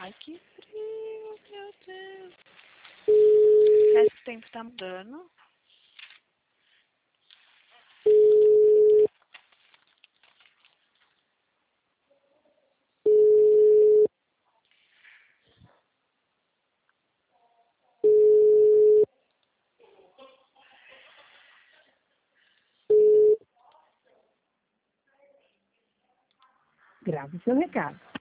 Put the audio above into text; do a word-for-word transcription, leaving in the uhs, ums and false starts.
Ai, que frio, meu Deus. Esse tempo tá mudando. Grave seu recado.